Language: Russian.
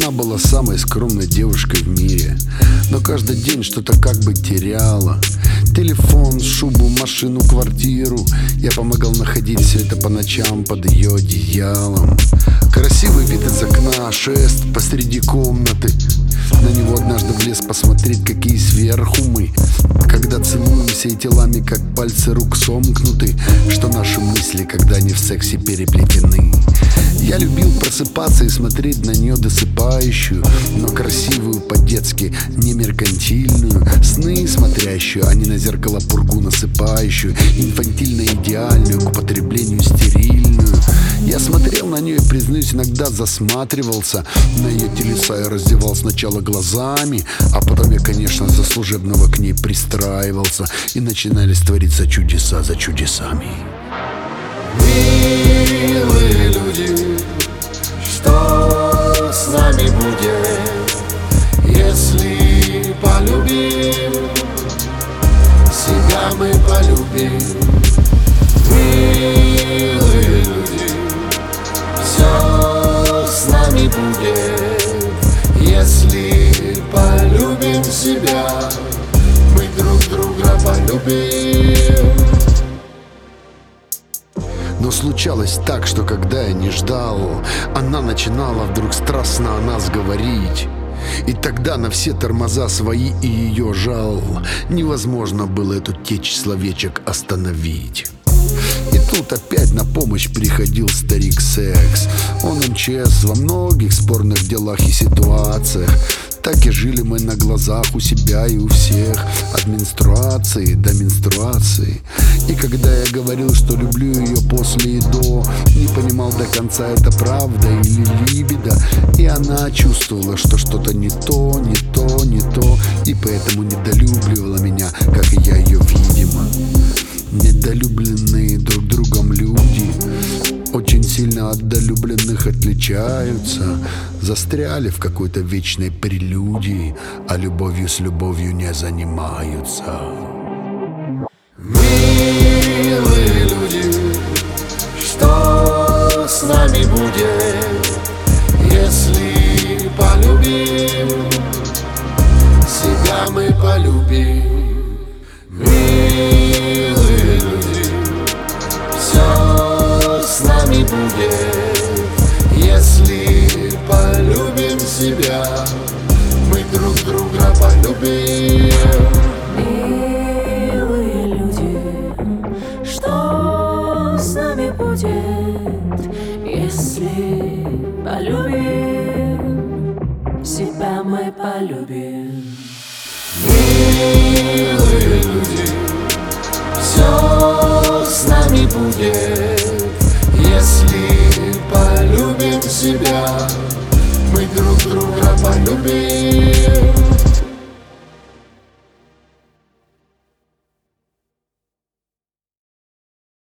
Она была самой скромной девушкой в мире, но каждый день что-то как бы теряла. Телефон, шубу, машину, квартиру. Я помогал находить все это по ночам под ее одеялом. Красивый вид из окна, шест посреди комнаты. На него однажды влез посмотреть, какие сверху мы. Когда целуемся и телами, как пальцы рук сомкнуты, что наши мысли, когда они в сексе переплетены. Я любил просыпаться и смотреть на нее досыпающую, но красивую по-детски, не меркантильную. Сны смотрящую, а не на зеркало пургу насыпающую. Инфантильно идеальную, к употреблению стерильную. Я смотрел на нее и, признаюсь, иногда засматривался на ее телеса и раздевал сначала глазами, а потом я, конечно, за служебного к ней пристраивался, и начинались твориться чудеса за чудесами. Милые люди, что с нами будет, если полюбим? Себя мы полюбим. Милые люди, все с нами будет, если полюбим себя. Мы друг друга полюбим. Но случалось так, что когда я не ждал, она начинала вдруг страстно о нас говорить. И тогда на все тормоза свои и ее жал. Невозможно было эту течь словечек остановить. И тут опять на помощь приходил старик секс. Он МЧС во многих спорных делах и ситуациях. Так и жили мы на глазах у себя и у всех, от менструации до менструации. И когда я говорил, что люблю ее после и до, не понимал до конца, это правда или либидо. И она чувствовала, что что-то не то, не то, не то, и поэтому недолюбливала меня, как и я ее, видимо. Недолюбленные друг другом люди очень сильно от долюбленных отличаются. Застряли в какой-то вечной прелюдии, а любовью с любовью не занимаются. Милые люди, что с нами будет, если полюбим? Себя мы полюбим. Милые люди, все с нами будет, если полюбим себя. Мы друг друга полюбим. Милые люди, что с нами будет, если полюбим? Себя мы полюбим. Милые люди, все с нами будет, если полюбим себя. Мы друг друга полюбим.